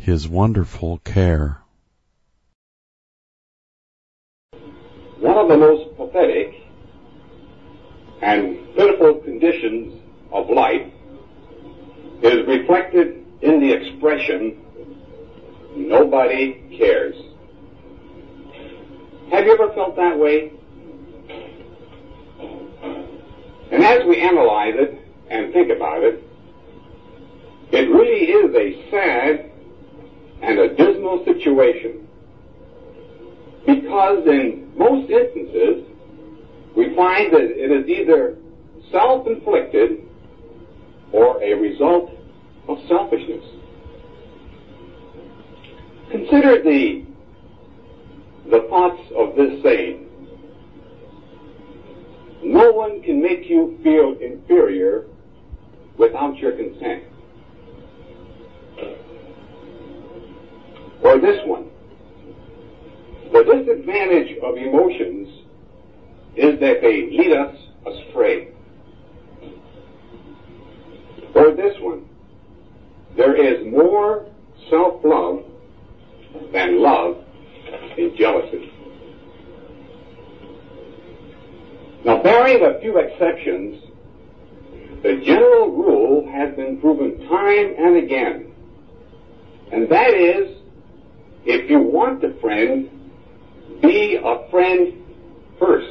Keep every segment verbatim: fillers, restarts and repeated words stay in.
His wonderful care. One of the most pathetic and pitiful conditions of life is reflected in the expression, nobody cares. Have you ever felt that way? And as we analyze it and think about it, it really is a sad and a dismal situation, because in most instances we find that it is either self-inflicted or a result of selfishness. Consider the the thoughts of this saying: no one can make you feel inferior without your consent. Or this one: the disadvantage of emotions is that they lead us astray. Or this one: there is more self-love than love in jealousy. Now, barring a few exceptions, the general rule has been proven time and again, and that is, if you want a friend, be a friend first.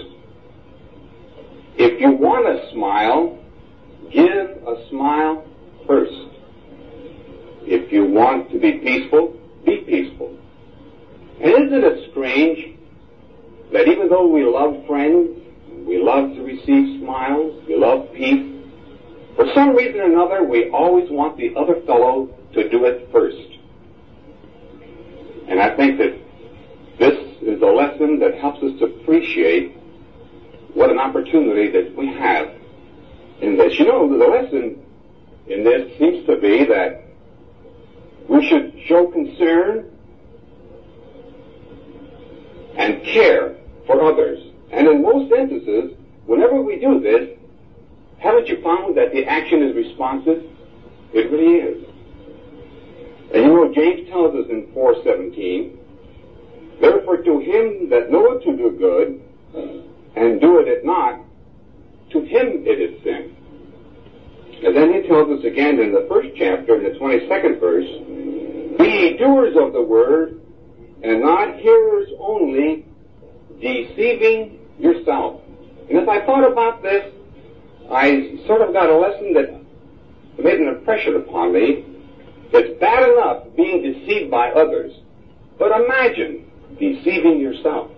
If you want a smile, give a smile first. If you want to be peaceful, be peaceful. And isn't it strange that even though we love friends, we love to receive smiles, we love peace, for some reason or another we always want the other fellow to do it first. And I think that this is a lesson that helps us to appreciate what an opportunity that we have in this. You know, the lesson in this seems to be that we should show concern and care for others. And in most instances, whenever we do this, haven't you found that the action is responsive? It really is. And you know, James tells us in four seventeen, therefore to him that knoweth to do good, and doeth it not, to him it is sin. And then he tells us again in the first chapter, in the twenty-second verse, be ye doers of the word, and not hearers only, deceiving yourself. And as I thought about this, I sort of got a lesson that made an impression upon me. It's bad enough being deceived by others, but imagine deceiving yourself.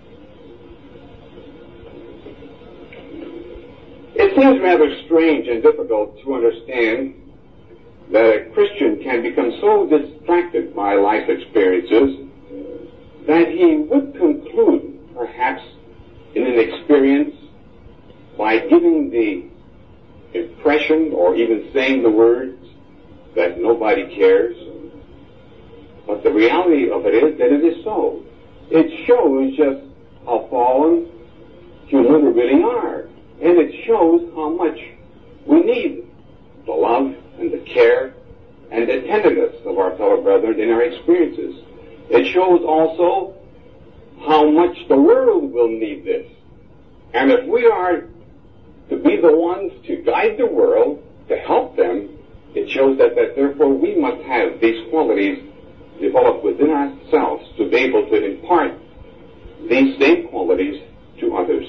It seems rather strange and difficult to understand that a Christian can become so distracted by life experiences that he would conclude, perhaps, in an experience by giving the impression or even saying the words that nobody cares. But the reality of it is that it is so. It shows just how fallen human we really are. And it shows how much we need the love and the care and the tenderness of our fellow brethren in our experiences. It shows also how much the world will need this. And if we are to be the ones to guide the world, to help them, it shows that, that therefore we must have these qualities developed within ourselves to be able to impart these same qualities to others.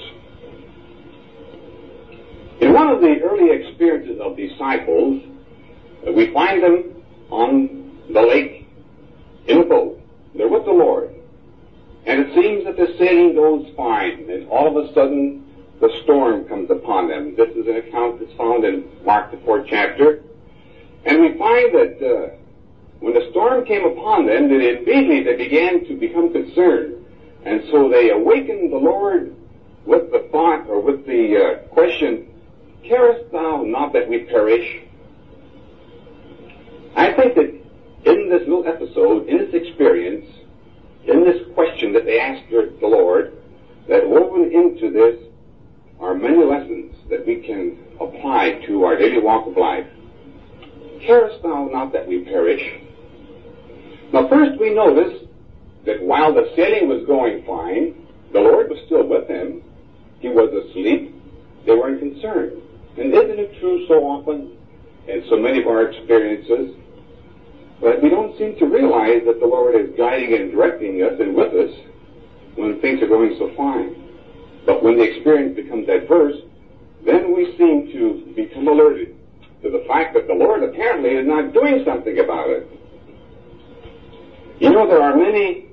In one of the early experiences of disciples, uh, we find them on the lake in a boat. They're with the Lord. And it seems that the sailing goes fine, and all of a sudden the storm comes upon them. This is an account that's found in Mark, the fourth chapter. And we find that uh, when the storm came upon them, that immediately they began to become concerned. And so they awakened the Lord with the thought, or with the uh, question, carest thou not that we perish? I think that in this little episode, in this experience, in this question that they asked the Lord, that woven into this are many lessons that we can apply to our daily walk of life. Carest thou not that we perish? first we notice that while the sailing was going fine, the Lord was still with him. He was asleep. They weren't concerned. And isn't it true so often in so many of our experiences that we don't seem to realize that the Lord is guiding and directing us and with us when things are going so fine. But when the experience becomes adverse, then we seem to become alerted to the fact that the Lord apparently is not doing something about it. You know, there are many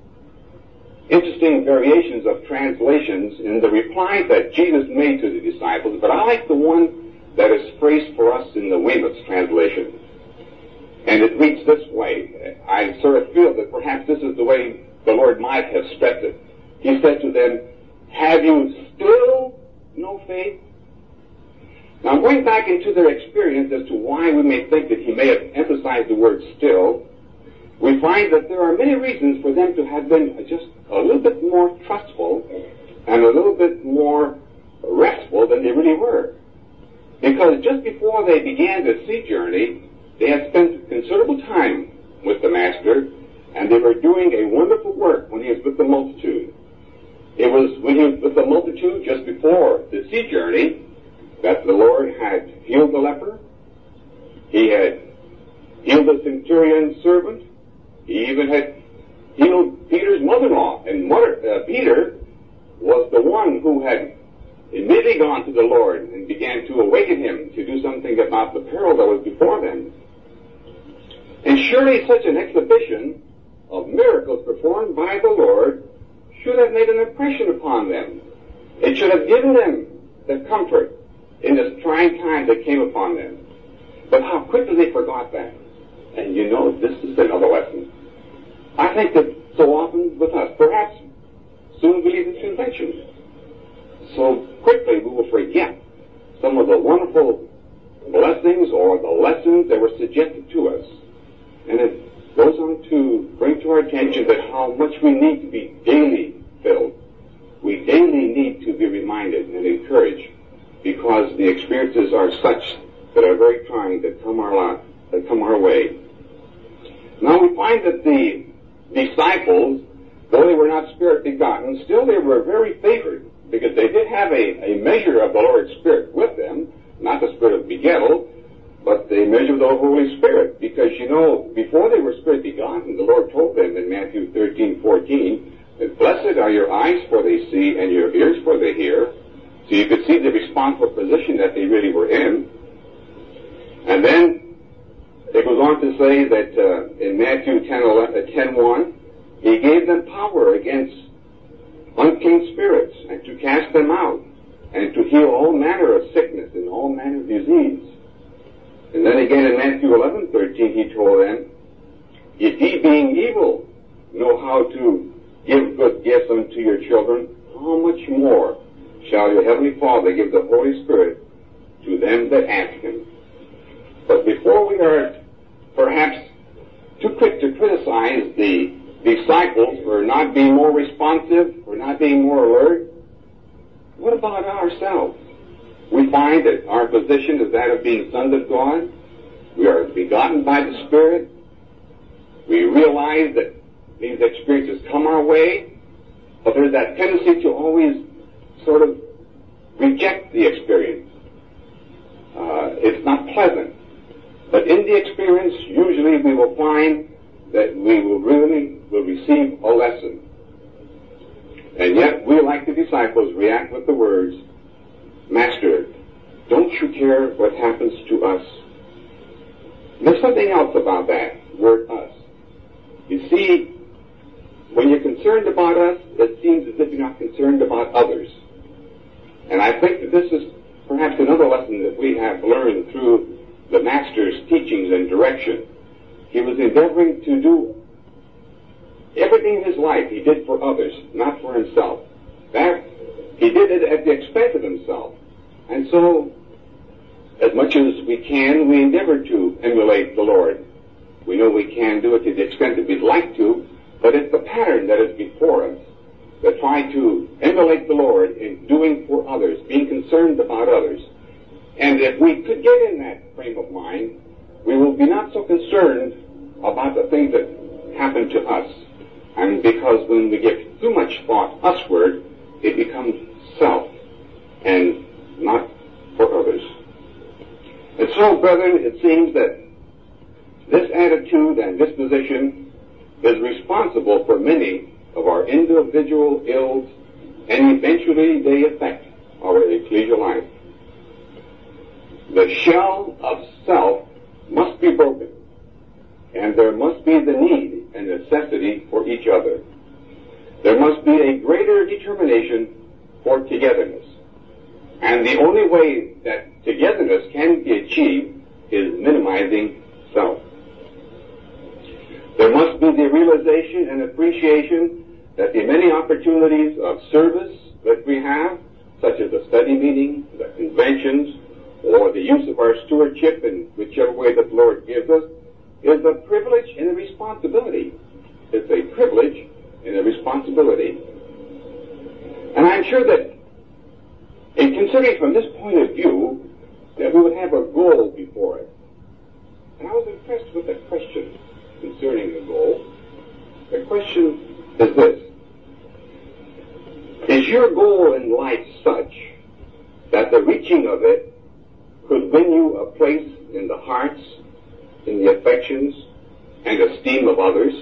interesting variations of translations in the replies that Jesus made to the disciples, but I like the one that is phrased for us in the Weymouth's translation. And it reads this way. I sort of feel that perhaps this is the way the Lord might have stressed it. He said to them, "Have you still no faith?" Now, going back into their experience as to why we may think that he may have emphasized the word still, we find that there are many reasons for them to have been just a little bit more trustful and a little bit more restful than they really were. Because just before they began the sea journey, they had spent considerable time with the Master, and they were doing a wonderful work when he was with the multitude. It was when he was with the multitude just before the sea journey that the Lord had healed the leper. He had healed the centurion's servant. He even had healed Peter's mother-in-law. And mother, uh, Peter was the one who had immediately gone to the Lord and began to awaken him to do something about the peril that was before them. And surely such an exhibition of miracles performed by the Lord should have made an impression upon them. It should have given them the comfort in this trying time that came upon them. But how quickly they forgot that. And you know, this is another lesson. I think that so often with us, perhaps soon we leave this convention, so quickly we will forget some of the wonderful blessings or the lessons that were suggested to us. And it goes on to bring to our attention that how much we need to be daily filled. We daily need to be reminded and encouraged, because the experiences are such that are very trying that come our lot, that come our way. Now we find that the disciples, though they were not spirit begotten, still they were very favored, because they did have a, a measure of the Lord's Spirit with them, not the spirit of begettal, but the measure of the Holy Spirit. Because, you know, before they were spirit begotten, the Lord told them in Matthew thirteen fourteen that blessed are your eyes for they see and your ears for they hear. So you could see the responsible position that they really were in. And then it goes on to say that uh, in Matthew ten one, he gave them power against unclean spirits and to cast them out and to heal all manner of sickness and all manner of disease. And then again in Matthew eleven thirteen, he told them, if ye being evil know how to give good gifts unto your children, how much more shall your heavenly Father give the Holy Spirit to them that ask him? But before we are perhaps too quick to criticize the disciples for not being more responsive, for not being more alert, what about ourselves? We find that our position is that of being sons of God. We are begotten by the Spirit. We realize that these experiences come our way, but there's that tendency to always sort of reject the experience. Uh, it's not pleasant. But in the experience, usually we will find that we will really will receive a lesson. And yet, we, like the disciples, react with the words, Master, don't you care what happens to us? There's something else about that word us. You see, when you're concerned about us, it seems as if you're not concerned about others. And I think that this is perhaps another lesson that we have learned through the Master's teachings and direction. He was endeavoring to do everything in his life he did for others, not for himself. That he did it at the expense of himself. And so, as much as we can, we endeavor to emulate the Lord. We know we can do it to the extent that we'd like to, but it's the pattern that is before us that try to emulate the Lord in doing for others, being concerned about others. And if we could get in that frame of mind, we will be not so concerned about the things that happen to us. And because when we give too much thought usward, it becomes self and not for others. And so, brethren, it seems that this attitude and disposition is responsible for many of our individual ills, and eventually they affect our ecclesial life. The shell of self must be broken, and there must be the need and necessity for each other. There must be a greater determination for togetherness. And the only way that togetherness can be achieved is minimizing self. There must be the realization and appreciation that the many opportunities of service that we have, such as the study meeting, the conventions, or the use of our stewardship in whichever way that the Lord gives us, is a privilege and a responsibility. It's a privilege and a responsibility. And I'm sure that in considering from this point of view, that we would have a goal before it. And I was impressed with the question concerning the goal. The question is this: is your goal in life such that the reaching of it could win you a place in the hearts, in the affections, and esteem of others?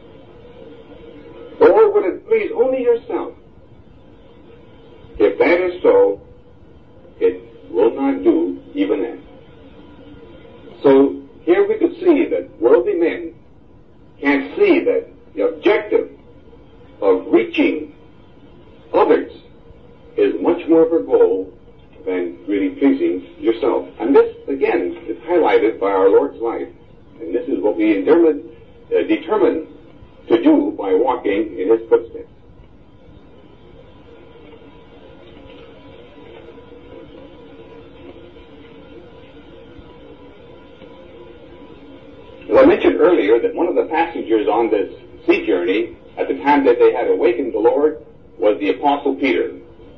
Or would it please only yourself? If that is so, it will not do even that. So here we could see that worldly men can't see that the objective of reaching others is much more of a goal than really pleasing yourself. And this, again, is highlighted by our Lord's life. And this is what we determined, uh, determined to do by walking in His footsteps. As I mentioned earlier that one of the passengers on this sea journey at the time that they had awakened the Lord was the Apostle Peter.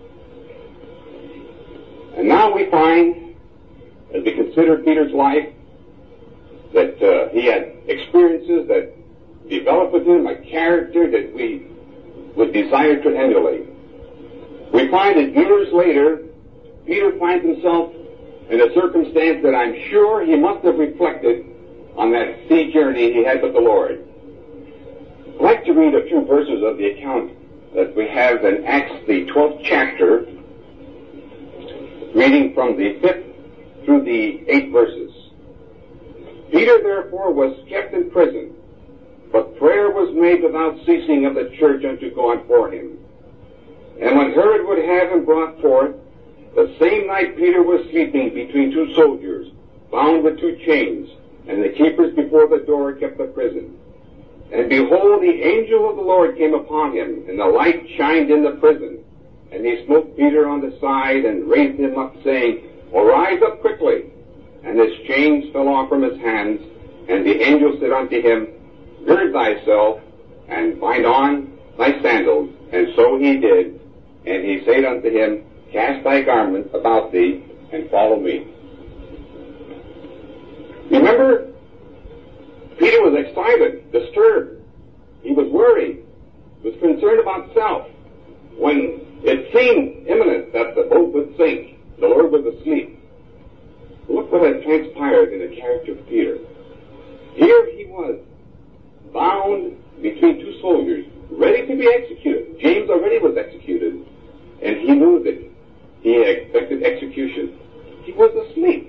And now we find, as we consider Peter's life, that uh, he had experiences that developed within him a character that we would desire to emulate. We find that years later, Peter finds himself in a circumstance that I'm sure he must have reflected on that sea journey he had with the Lord. I'd like to read a few verses of the account that we have in Acts, the twelfth chapter, reading from the fifth through the eighth verses. Peter, therefore, was kept in prison, but prayer was made without ceasing of the church unto God for him. And when Herod would have him brought forth, the same night Peter was sleeping between two soldiers, bound with two chains, and the keepers before the door kept the prison. And behold, the angel of the Lord came upon him, and the light shined in the prison. And he smote Peter on the side, and raised him up, saying, Arise up quickly. And his chains fell off from his hands, and the angel said unto him, Gird thyself, and bind on thy sandals. And so he did. And he said unto him, Cast thy garment about thee, and follow me. Remember, Peter was excited, disturbed. He was worried. He was concerned about self. When it seemed imminent that the boat would sink, the Lord was asleep. Look what had transpired in the character of Peter. Here he was, bound between two soldiers, ready to be executed. James already was executed, and he knew that he expected execution. He was asleep.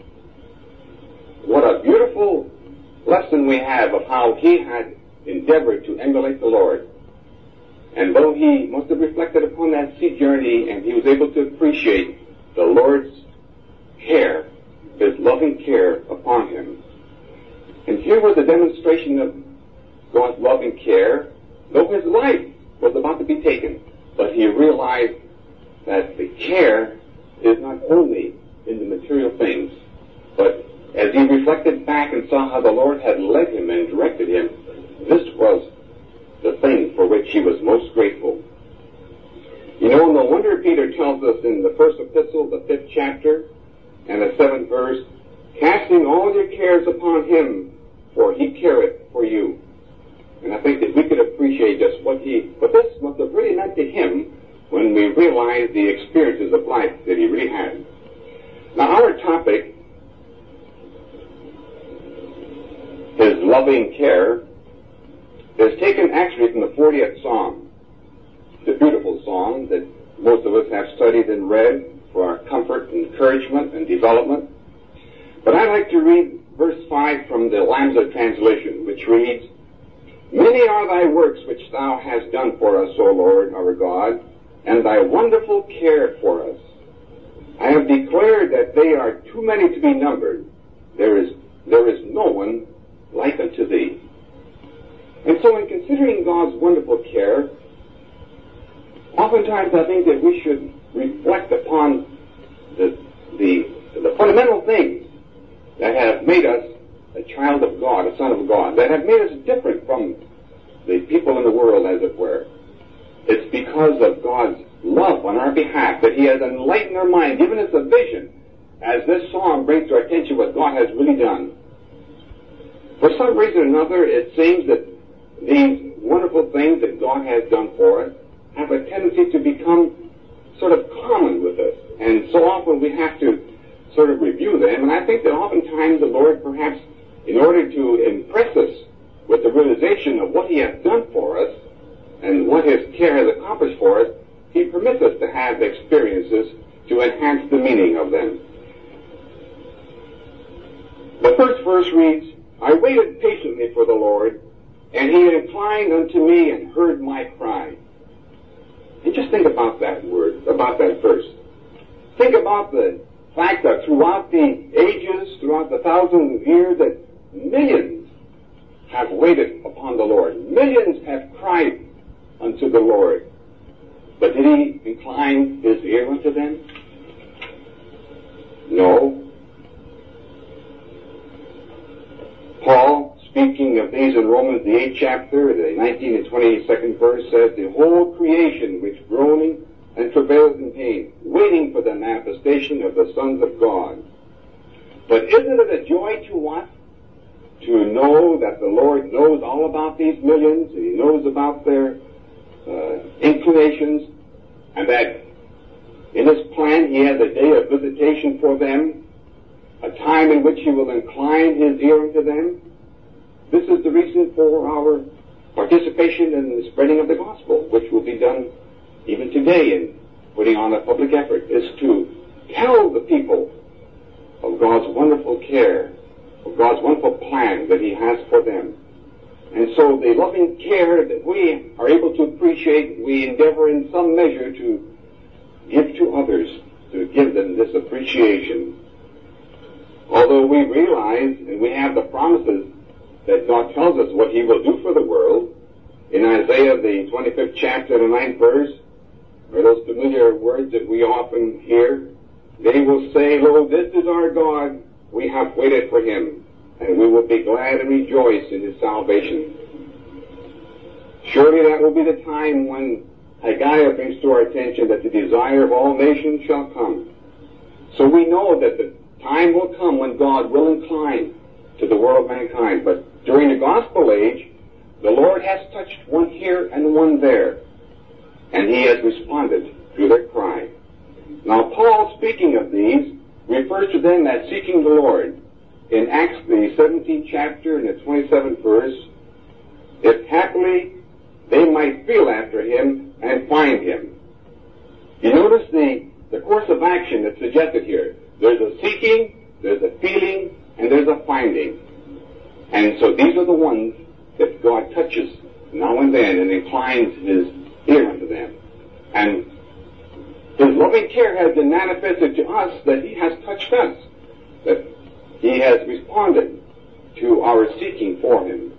What a beautiful lesson we have of how he had endeavored to emulate the Lord. And though he must have reflected upon that sea journey, and he was able to appreciate the Lord's care, His loving care upon him. And here was a demonstration of God's loving care, though his life was about to be taken. But he realized that the care is not only in the material things, but as he reflected back and saw how the Lord had led him and directed him, this was the thing for which he was most grateful. You know, no wonder Peter tells us in the first epistle, the fifth chapter, and the seventh verse, casting all your cares upon him, for he careth for you. appreciate just what he, what this must have really meant to him when we realize the experiences of life that he really had. Now, our topic, his loving care, is taken actually from the fortieth Psalm. It's a beautiful psalm that most of us have studied and read for our comfort, encouragement, and development. But I'd like to read verse five from the Lamsa translation, which reads, "Many are thy works which thou hast done for us, O Lord, our God, and thy wonderful care for us. I have declared that they are too many to be numbered. There is, there is no one like unto thee." And so in considering God's wonderful care, oftentimes I think that we should reflect upon the, the, the fundamental things that have made us a child of God, a son of God, that have made us different from the people in the world, as it were. It's because of God's love on our behalf that he has enlightened our mind, given us a vision, as this psalm brings to our attention what God has really done. For some reason or another, it seems that these wonderful things that God has done for us have a tendency to become sort of common with us. And so often we have to sort of review them. And I think that oftentimes the Lord, perhaps in order to impress us with the realization of what he has done for us and what his care has accomplished for us, he permits us to have experiences to enhance the meaning of them. The first verse reads, "I waited patiently for the Lord, and he inclined unto me and heard my cry." And just think about that word, about that verse. Think about the fact that throughout the ages, throughout the thousands of years, that millions have waited upon the Lord. Millions have cried unto the Lord. But did he incline his ear unto them? No. Paul, speaking of these in Romans, the eighth chapter, the nineteenth and twenty-second verse, says, "The whole creation which groaning and travaileth in pain, waiting for the manifestation of the sons of God." But isn't it a joy to us to know that the Lord knows all about these millions, and he knows about their uh, inclinations, and that in his plan he has a day of visitation for them, a time in which he will incline his ear unto them? This is the reason for our participation in the spreading of the gospel, which will be done even today in putting on a public effort, is to tell the people of God's wonderful care, of God's wonderful plan that he has for them. And so the loving care that we are able to appreciate, we endeavor in some measure to give to others, to give them this appreciation. Although we realize, and we have the promises that God tells us what he will do for the world, in Isaiah, the twenty-fifth chapter, the ninth verse, are those familiar words that we often hear. They will say, "Lo, this is our God, we have waited for him, and we will be glad and rejoice in his salvation." Surely that will be the time when Haggai brings to our attention that the desire of all nations shall come. So we know that the time will come when God will incline to the world of mankind. But during the gospel age, the Lord has touched one here and one there, and he has responded to their cry. Now, Paul, speaking of these, refers to them as seeking the Lord. In Acts, the seventeenth chapter and the twenty-seventh verse, "If happily they might feel after him and find him." You notice the, the course of action that's suggested here. There's a seeking, there's a feeling, and there's a finding. And so these are the ones that God touches now and then and inclines his ear unto them. And his loving care has been manifested to us that he has touched us, that he has responded to our seeking for him.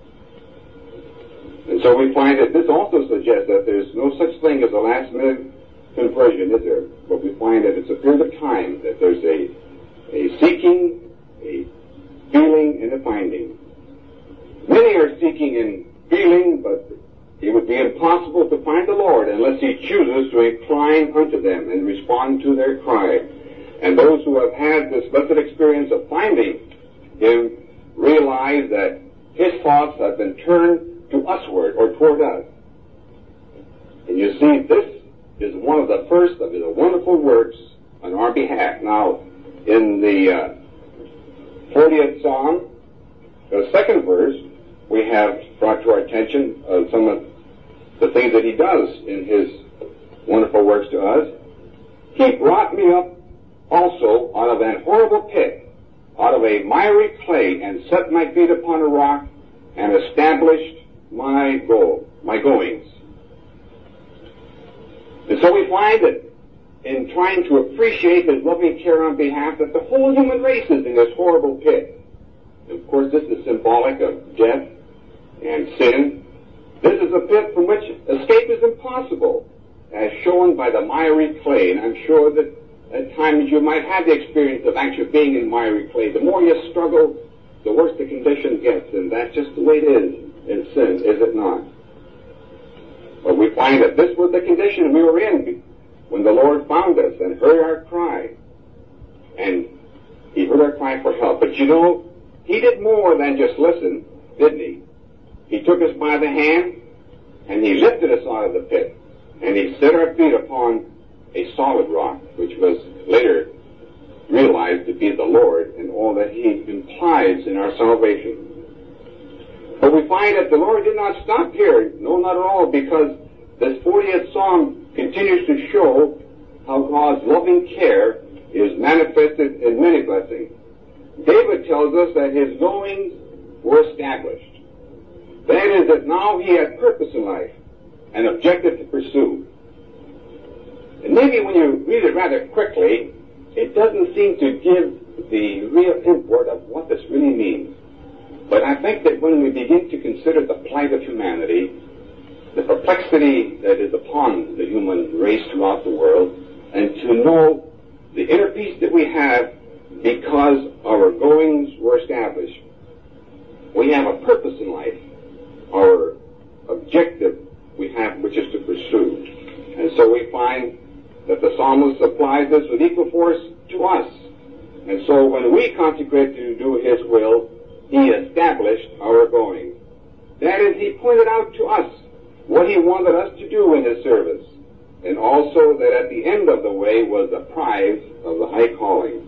And so we find that this also suggests that there's no such thing as a last minute conversion, is there? But we find that it's a period of time, that there's a, a seeking, a feeling, and a finding. Many are seeking and feeling, but it would be impossible to find the Lord unless he chooses to incline unto them and respond to their cry. And those who have had this blessed experience of finding him realize that his thoughts have been turned to usward or toward us, see, this is one of the first of his wonderful works on our behalf. Now, in the uh, fortieth Psalm, the second verse, we have brought to our attention uh, some of the things that he does in his wonderful works to us. He brought me up also out of that horrible pit, out of a miry clay, and set my feet upon a rock, and established my goal, my goings. And so we find that in trying to appreciate his loving care on behalf, that the whole human race is in this horrible pit. And of course, this is symbolic of death and sin. This is a pit from which escape is impossible, as shown by the miry clay. And I'm sure that at times you might have the experience of actually being in miry clay. The more you struggle, the worse the condition gets, and that's just the way it is in sin, is it not? But we find that this was the condition we were in when the Lord found us and heard our cry. And he heard our cry for help. But you know, he did more than just listen, didn't he? He took us by the hand, and he lifted us out of the pit, and he set our feet upon a solid rock, which was later realized to be the Lord and all that he implies in our salvation. But we find that the Lord did not stop here, no, not at all, because this fortieth Psalm continues to show how God's loving care is manifested in many blessings. David tells us that his goings were established. That is, that now he had purpose in life, an objective to pursue. And maybe when you read it rather quickly, it doesn't seem to give the real import of what this really means. But I think that when we begin to consider the plight of humanity, the perplexity that is upon the human race throughout the world, and to know the inner peace that we have because our goings were established. We have a purpose in life, our objective we have, which is to pursue. And so we find that the psalmist applies this with equal force to us. And so when we consecrate to do his will, he established our going. That is, he pointed out to us what he wanted us to do in his service, and also that at the end of the way was the prize of the high calling.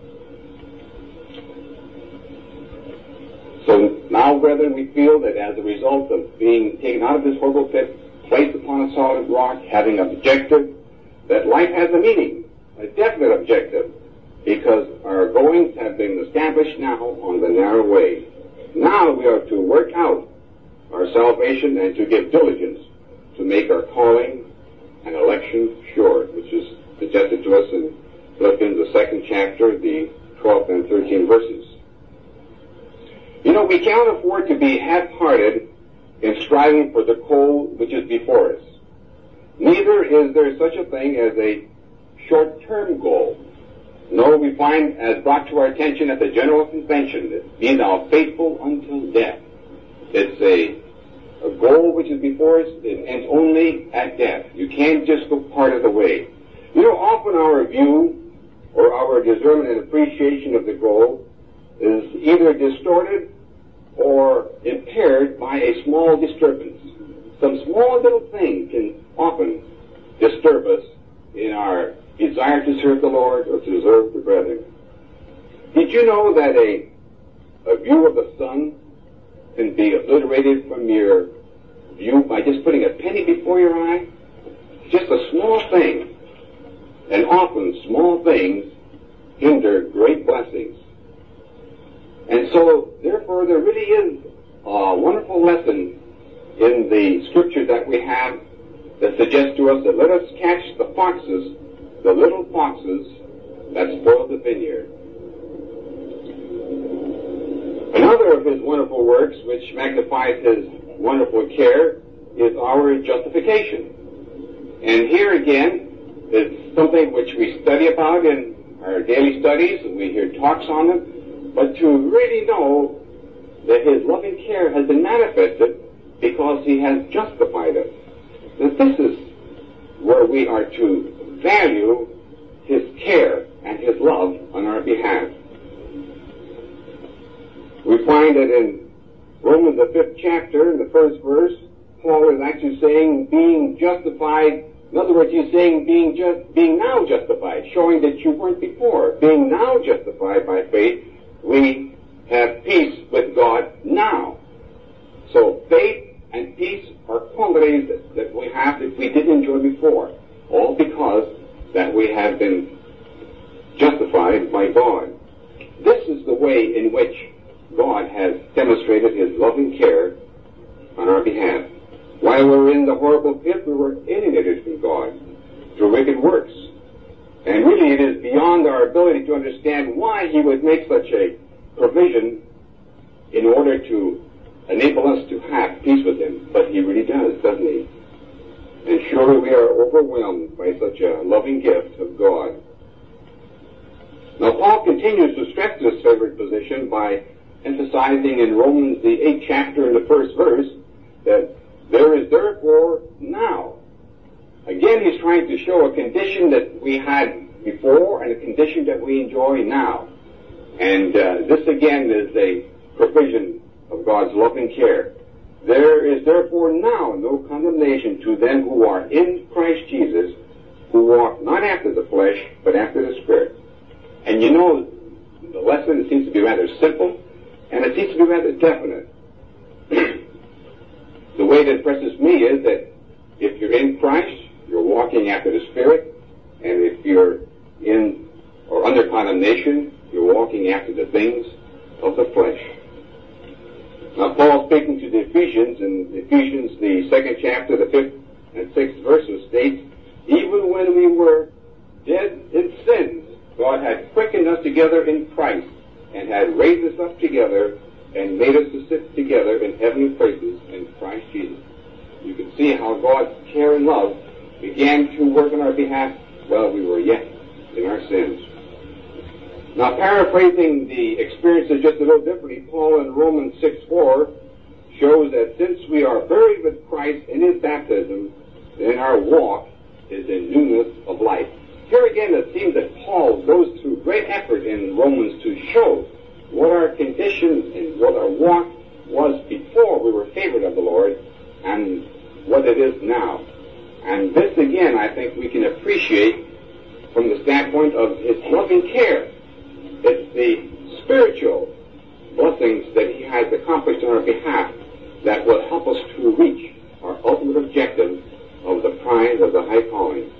So now, brethren, we feel that as a result of being taken out of this horrible pit, placed upon a solid rock, having an objective, that life has a meaning, a definite objective, because our goings have been established now on the narrow way. Now we are to work out our salvation and to give diligence to make our calling and election sure, which is suggested to us in Philippians, the second chapter, the twelfth and thirteenth verses. You know, we cannot afford to be half-hearted in striving for the goal which is before us. Neither is there such a thing as a short-term goal. No, we find, as brought to our attention at the General Convention, that be thou faithful until death. It's a, a goal which is before us, it ends only at death. You can't just go part of the way. You know, often our view or our discernment and appreciation of the goal is either distorted or impaired by a small disturbance. Some small little thing can often disturb us in our desire to serve the Lord or to serve the brethren. Did you know that a, a view of the sun can be obliterated from your view by just putting a penny before your eye? Just a small thing. And often small things hinder great blessings. And so, therefore, there really is a wonderful lesson in the scripture that we have that suggests to us that let us catch the foxes, the little foxes that spoil the vineyard. Another of his wonderful works, which magnifies his wonderful care, is our justification. And here again is something which we study about in our daily studies, and we hear talks on it, but to really know that his loving care has been manifested because he has justified us. That this is where we are to value his care and his love on our behalf. We find that in Romans, the fifth chapter, in the first verse, Paul is actually saying being justified In other words, he's saying being just, being now justified, showing that you weren't before. Being now justified by faith, we have peace with God now. So faith and peace are qualities that, that we have that we didn't enjoy before, all because that we have been justified by God. This is the way in which God has demonstrated his loving care on our behalf. While we were in the horrible pit, we were alienated from God through wicked works. And really it is beyond our ability to understand why he would make such a provision in order to enable us to have peace with him. But he really does, doesn't he? And surely we are overwhelmed by such a loving gift of God. Now Paul continues to stress this favored position by emphasizing in Romans the eighth chapter in the first verse that there is therefore now. Again, he's trying to show a condition that we had before and a condition that we enjoy now. And uh, this again is a provision of God's loving care. There is therefore now no condemnation to them who are in Christ Jesus, who walk not after the flesh, but after the Spirit. And you know, the lesson seems to be rather simple, and it seems to be rather definite. The way that impresses me is that if you're in Christ, you're walking after the Spirit, and if you're in or under condemnation, you're walking after the things of the flesh. Now, Paul, speaking to the Ephesians, in Ephesians, the second chapter, the fifth and sixth verses, states, even when we were dead in sins, God had quickened us together in Christ, and had raised us up together, and made us to sit together in heavenly places in Christ Jesus. You can see how God's care and love began to work on our behalf while we were yet in our sins. Now, paraphrasing the experiences just a little differently, Paul in Romans six four shows that since we are buried with Christ in his baptism, then our walk is in newness of life. Here again, it seems that Paul goes through great effort in Romans to show what our conditions and what our walk was before we were favored of the Lord and what it is now. And this again, I think we can appreciate from the standpoint of his loving care. It's the spiritual blessings that he has accomplished on our behalf that will help us to reach our ultimate objective of the prize of the high calling.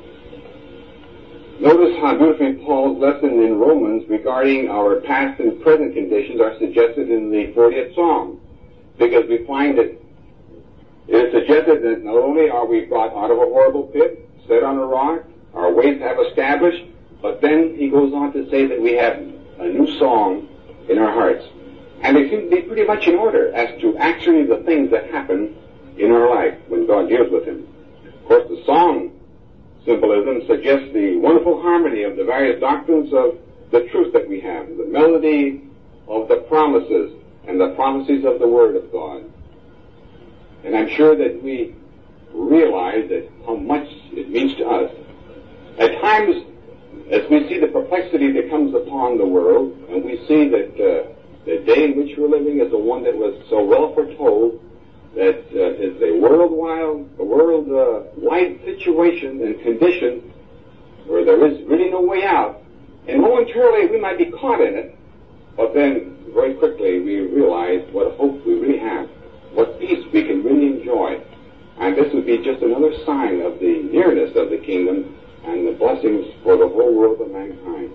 Notice how beautifully Paul's lesson in Romans regarding our past and present conditions are suggested in the fortieth Psalm, because we find that it is suggested that not only are we brought out of a horrible pit, set on a rock, our ways have established, but then he goes on to say that we have a new song in our hearts. And they seem to be pretty much in order as to actually the things that happen in our life when God deals with him. Of course, the song symbolism suggests the wonderful harmony of the various doctrines of the truth that we have, the melody of the promises and the prophecies of the Word of God. And I'm sure that we realize that how much it means to us. At times, as we see the perplexity that comes upon the world, and we see that uh, the day in which we're living is the one that was so well foretold, that uh, is a worldwide, a worldwide situation and condition where there is really no way out. And momentarily we might be caught in it, but then very quickly we realize what hope we really have, what peace we can really enjoy. And this would be just another sign of the nearness of the kingdom and the blessings for the whole world of mankind.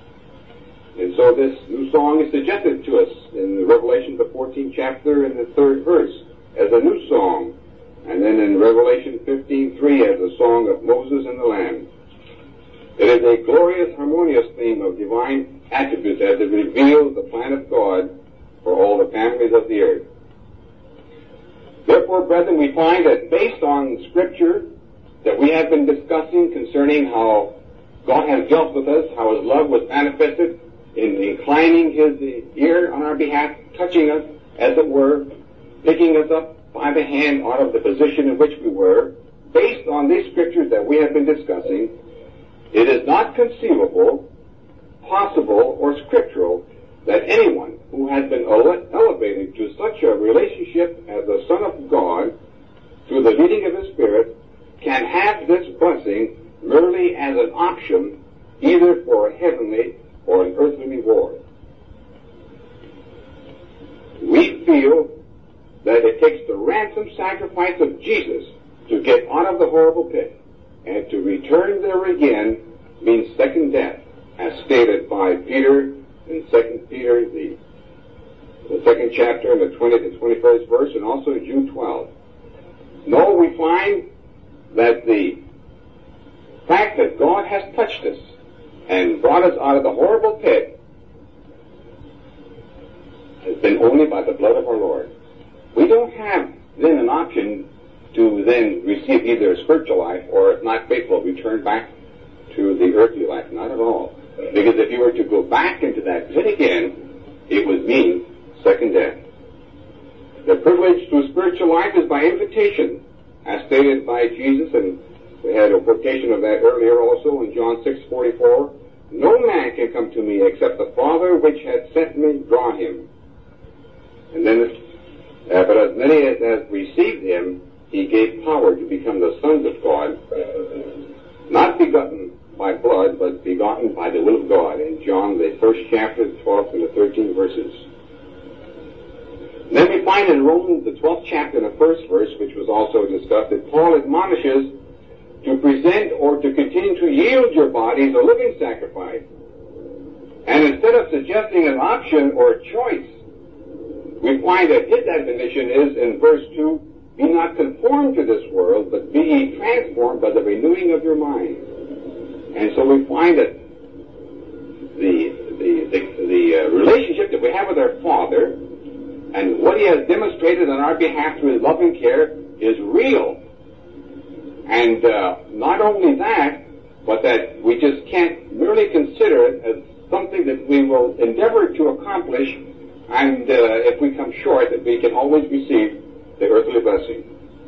And so this new song is suggested to us in the Revelation, the fourteenth chapter and the third verse, as a new song, and then in Revelation fifteen three as a song of Moses and the Lamb. It is a glorious, harmonious theme of divine attributes as it reveals the plan of God for all the families of the earth. Therefore, brethren, we find that based on Scripture that we have been discussing concerning how God has dealt with us, how his love was manifested in inclining his ear on our behalf, touching us, as it were, picking us up by the hand out of the position in which we were, based on these scriptures that we have been discussing, it is not conceivable, possible, or scriptural that anyone who has been ele- elevated to such a relationship as the Son of God through the leading of his Spirit can have this as an option either for a heavenly or an earthly reward. We feel that it takes the ransom sacrifice of Jesus to get out of the horrible pit, and to return there again means second death, as stated by Peter in Second Peter, the, the second chapter, and the twentieth and twenty-first verse, and also Jude twelve. No, we find that the fact that God has touched us and brought us out of the horrible pit has been only by the blood of our Lord. We don't have then an option to then receive either a spiritual life or, if not faithful, return back to the earthly life. Not at all. Because if you were to go back into that pit again, it would mean second death. The privilege to a spiritual life is by invitation, as stated by Jesus, and we had a quotation of that earlier also in John six forty-four. No man can come to me except the Father which hath sent me draw him. And then, uh, but as many as have received him, he gave power to become the sons of God, not begotten by blood, but begotten by the will of God. In John, the first chapter, the twelfth and the thirteenth verses. Then we find in Romans, the twelfth chapter, the first verse, which was also discussed, that Paul admonishes to present or to continue to yield your bodies a living sacrifice. And instead of suggesting an option or a choice, we find that his admonition is in verse two, be not conformed to this world, but be ye transformed by the renewing of your mind. And so we find that the the the, the uh, relationship that we have with our Father and what he has demonstrated on our behalf through his loving care is real. And uh, not only that, but that we just can't merely consider it as something that we will endeavor to accomplish, and uh, if we come short, that we can always receive the earthly blessing.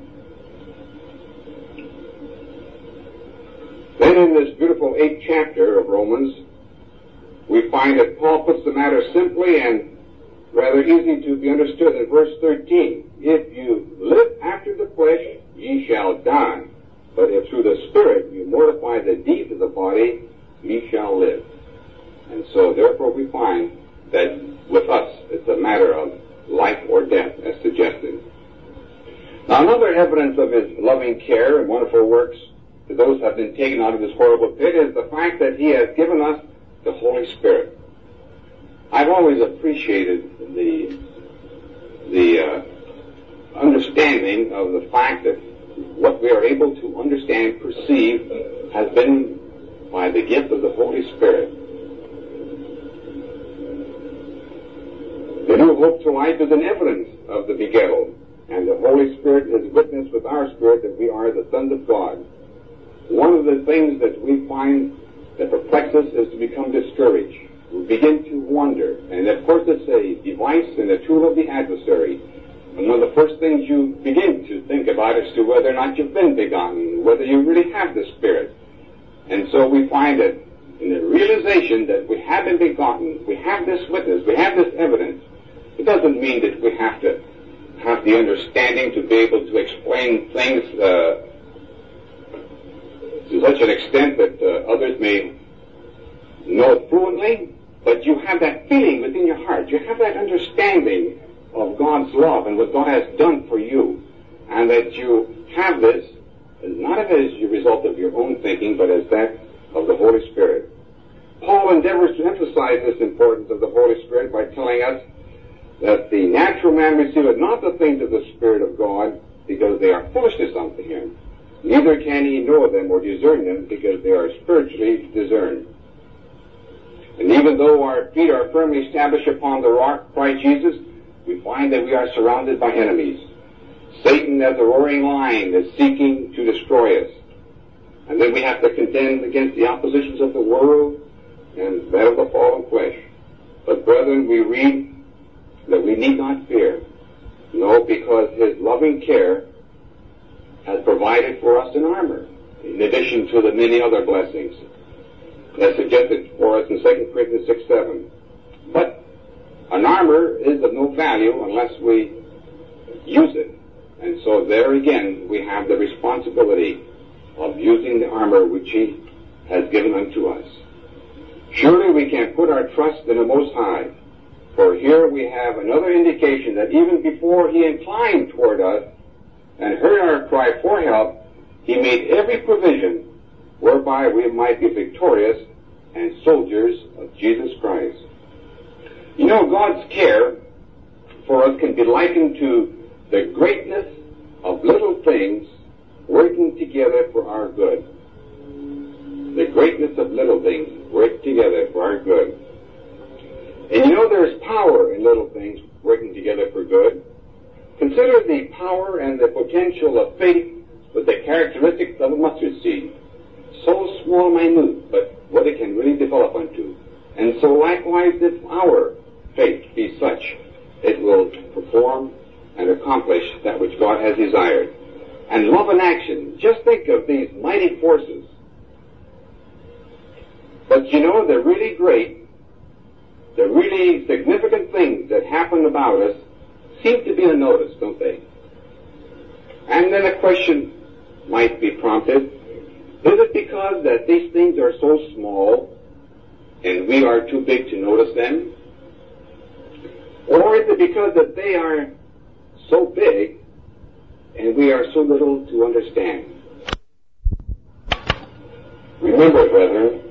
Then in this beautiful eighth chapter of Romans, we find that Paul puts the matter simply and rather easy to be understood in verse thirteen. If you live after the flesh, ye shall die. But if through the Spirit you mortify the deeds of the body, ye shall live. And so therefore we find that with us it's a matter of life or death, as suggested. Now another evidence of his loving care and wonderful works to those who have been taken out of this horrible pit is the fact that he has given us the Holy Spirit. I've always appreciated the the uh, understanding of the fact that what we are able to understand, perceive, has been by the gift of the Holy Spirit. The new hope to life is an evidence of the begettal, and the Holy Spirit is witness with our spirit that we are the sons of God. One of the things that we find that perplexes us is to become discouraged. We begin to wonder, and of course it's a device and a tool of the adversary. And one of the first things you begin to think about is to whether or not you've been begotten, whether you really have the Spirit. And so we find that in the realization that we have been begotten, we have this witness, we have this evidence. It doesn't mean that we have to have the understanding to be able to explain things uh, to such an extent that uh, others may know it fluently, but you have that feeling within your heart. You have that understanding of God's love and what God has done for you, and that you have this not as a result of your own thinking, but as that of the Holy Spirit. Paul endeavors to emphasize this importance of the Holy Spirit by telling us that the natural man receiveth not the things of the Spirit of God, because they are foolishness unto him. Neither can he know them or discern them, because they are spiritually discerned. And even though our feet are firmly established upon the rock, Christ Jesus, we find that we are surrounded by enemies. Satan, as a roaring lion, is seeking to destroy us. And then we have to contend against the oppositions of the world and that of the fallen flesh. But brethren, we read that we need not fear. No, because his loving care has provided for us an armor, in addition to the many other blessings as suggested for us in Second Corinthians six seven. But an armor is of no value unless we use it. And so there again we have the responsibility of using the armor which he has given unto us. Surely we can put our trust in the Most High, for here we have another indication that even before he inclined toward us and heard our cry for help, he made every provision whereby we might be victorious and soldiers of Jesus Christ. You know, God's care for us can be likened to the greatness of little things working together for our good. The greatness of little things working together for our good. And you know, there's power in little things working together for good. Consider the power and the potential of faith with the characteristics of a mustard seed. So small, minute, but what it can really develop unto. And so likewise, if our faith be such, it will perform and accomplish that which God has desired. And love and action, just think of these mighty forces. But you know, the really great, the really significant things that happen about us seem to be unnoticed, don't they? And then a question might be prompted. Is it because that these things are so small and we are too big to notice them? Or is it because that they are so big and we are so little to understand? Remember, brethren,